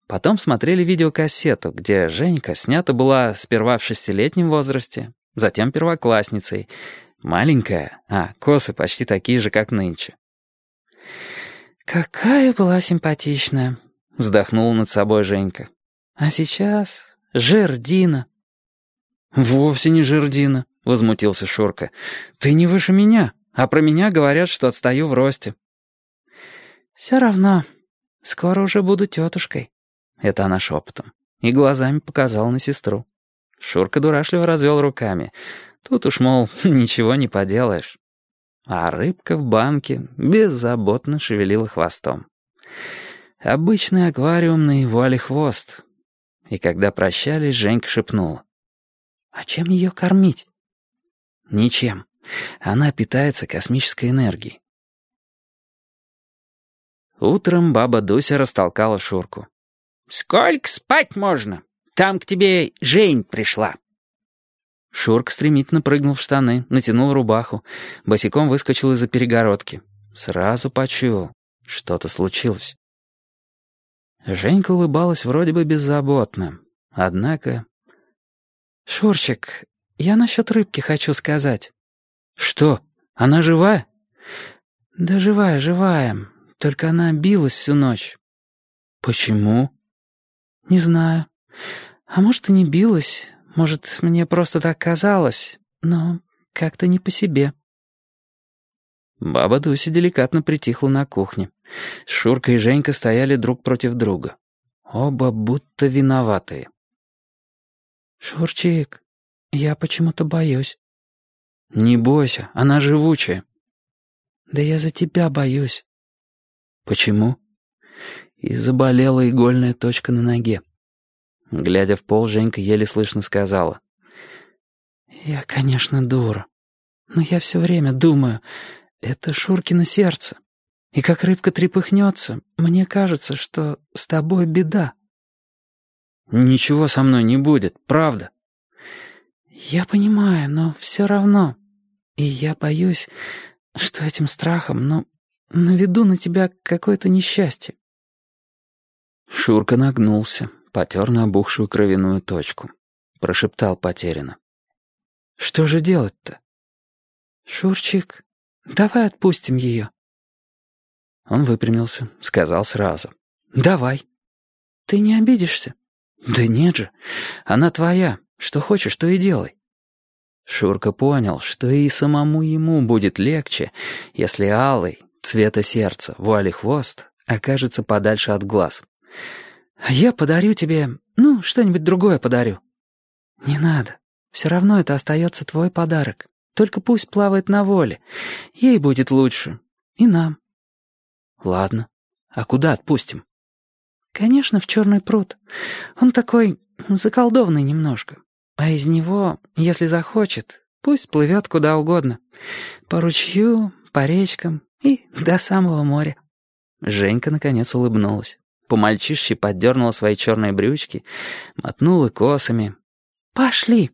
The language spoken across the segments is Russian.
Потом смотрели видеокассету, где Женька снята была сперва в 6-летнем возрасте, затем первоклассницей. Маленькая, а косы почти такие же, как нынче. «Какая была симпатичная», — вздохнула над собой Женька. «А сейчас жердина». «Вовсе не жердина», — возмутился Шурка. «Ты не выше меня, а про меня говорят, что отстаю в росте». «Все равно, скоро уже буду тетушкой». Это она шепотом. И глазами показала на сестру. Шурка дурашливо развел руками. Тут уж, мол, ничего не поделаешь. А рыбка в банке беззаботно шевелила хвостом. Обычный аквариумный вуалехвост. И когда прощались, Женька шепнула. «А чем ее кормить?» «Ничем. Она питается космической энергией». Утром баба Дуся растолкала Шурку. «Сколько спать можно? Там к тебе Жень пришла». Шурка стремительно прыгнул в штаны, натянул рубаху, босиком выскочил из-за перегородки. Сразу почуял, что-то случилось. Женька улыбалась вроде бы беззаботно, однако... «Шурчик, я насчет рыбки хочу сказать». «Что? Она живая?» «Да живая, живая. Только она билась всю ночь». «Почему?» «Не знаю. А может, и не билась. Может, мне просто так казалось. Но как-то не по себе». Баба Дуся деликатно притихла на кухне. Шурка и Женька стояли друг против друга. Оба будто виноватые. «Шурчик, я почему-то боюсь». «Не бойся, она живучая». «Да я за тебя боюсь». «Почему?» И заболела игольная точка на ноге. Глядя в пол, Женька еле слышно сказала. «Я, конечно, дура. Но я все время думаю, это Шуркино сердце. И как рыбка трепыхнется, мне кажется, что с тобой беда». «Ничего со мной не будет, правда». «Я понимаю, но все равно. И я боюсь, что этим страхом, наведу на тебя какое-то несчастье». Шурка нагнулся, потер набухшую кровяную точку. Прошептал потерянно. «Что же делать-то?» «Шурчик, давай отпустим ее». Он выпрямился, сказал сразу. «Давай». «Ты не обидишься?» «Да нет же, она твоя, что хочешь, то и делай». Шурка понял, что и самому ему будет легче, если алый, цвета сердца, вуалехвост окажется подальше от глаз. «Я подарю тебе... что-нибудь другое подарю». «Не надо. Все равно это остается твой подарок. Только пусть плавает на воле. Ей будет лучше. И нам». «Ладно. А куда отпустим?» «Конечно, в Черный пруд. Он такой заколдованный немножко. А из него, если захочет, пусть плывет куда угодно. По ручью, по речкам и до самого моря». Женька наконец улыбнулась. По-мальчишке поддернула свои черные брючки, мотнула косами. «Пошли!»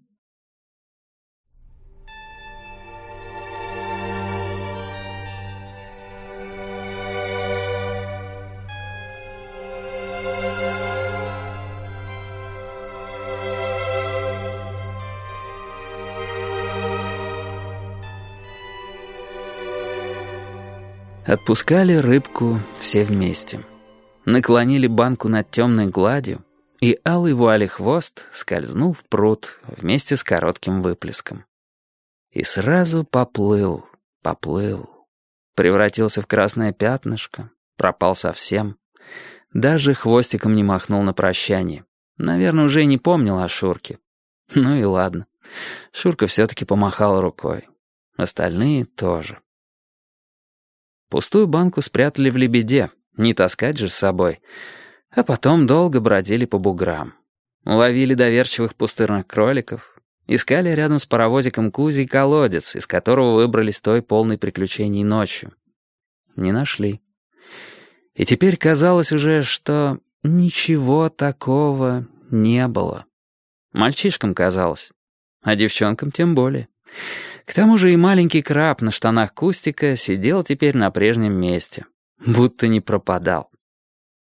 Отпускали рыбку все вместе. Наклонили банку над темной гладью, и алый вуалехвост скользнул в пруд вместе с коротким выплеском. И сразу поплыл. Превратился в красное пятнышко, пропал совсем. Даже хвостиком не махнул на прощание. Наверное, уже и не помнил о Шурке. Ну и ладно. Шурка все-таки помахала рукой. Остальные тоже. Пустую банку спрятали в лебеде, не таскать же с собой. А потом долго бродили по буграм. Ловили доверчивых пустырных кроликов. Искали рядом с паровозиком Кузей колодец, из которого выбрались той полной приключений ночью. Не нашли. И теперь казалось уже, что ничего такого не было. Мальчишкам казалось, а девчонкам тем более. К тому же и маленький краб на штанах Кустика сидел теперь на прежнем месте, будто не пропадал.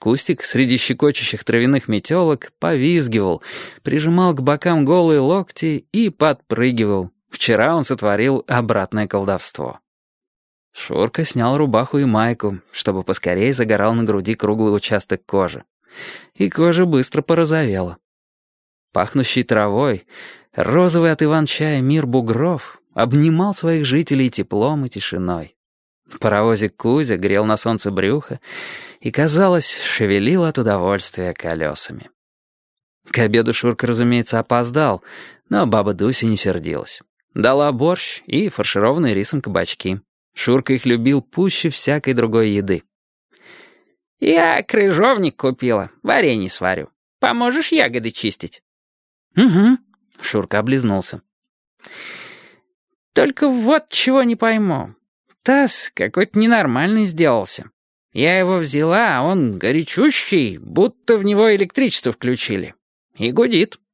Кустик среди щекочущих травяных метелок повизгивал, прижимал к бокам голые локти и подпрыгивал. Вчера он сотворил обратное колдовство. Шурка снял рубаху и майку, чтобы поскорее загорал на груди круглый участок кожи. И кожа быстро порозовела. Пахнущий травой, розовый от иван-чая мир бугров обнимал своих жителей теплом и тишиной. Паровозик Кузя грел на солнце брюхо и, казалось, шевелил от удовольствия колесами. К обеду Шурка, разумеется, опоздал, но баба Дуся не сердилась. Дала борщ и фаршированные рисом кабачки. Шурка их любил пуще всякой другой еды. «Я крыжовник купила, варенье сварю. Поможешь ягоды чистить?» «Угу», — Шурка облизнулся. «Только вот чего не пойму. Таз какой-то ненормальный сделался. Я его взяла, а он горячущий, будто в него электричество включили. И гудит.